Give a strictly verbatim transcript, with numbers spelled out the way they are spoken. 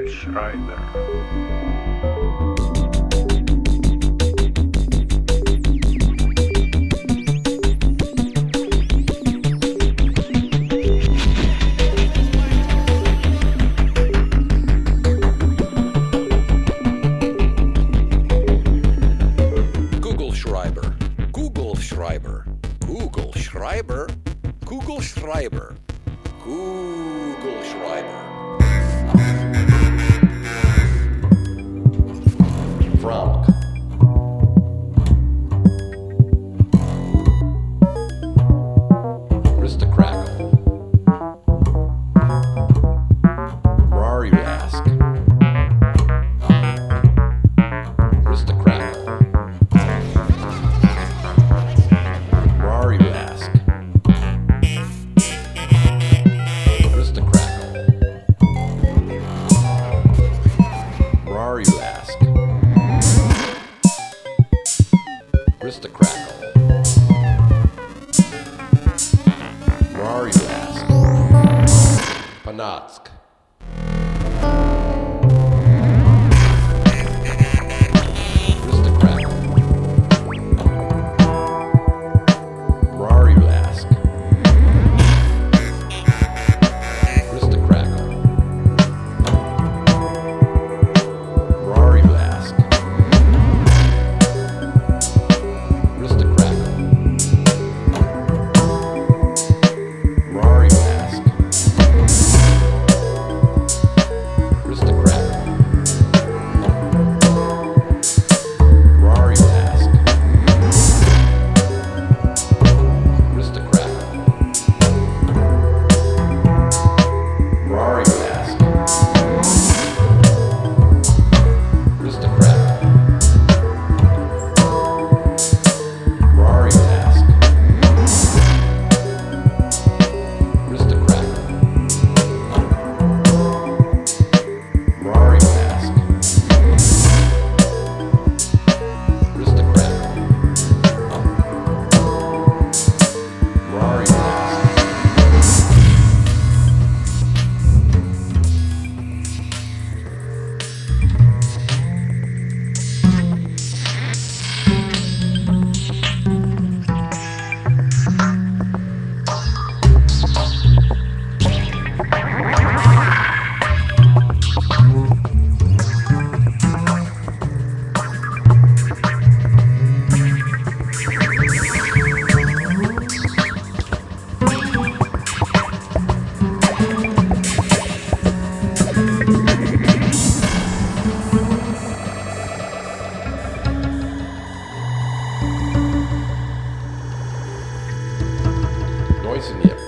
Schreiber. Kugelschreiber, Kugelschreiber, Kugelschreiber, Kugelschreiber, Kugelschreiber. Frank. Krista Crackle. Where are you, ask? Krista Crackle. Where are you, ask? Krista Crackle. Where are you, ask? Krista Crackle. Where are you, ask? Panatsk. Krista Crackle. Where are you, ask? Krista Crackle. Where are you, ask? Krista Crackle. Where are you, ask? Krista Crackle. Where are you, ask? Krista Crackle. Where are you, ask? Krista Crackle. Where are you, ask? Krista Crackle. Where are you, ask? Krista Crackle. Where are you, ask? Noise in here.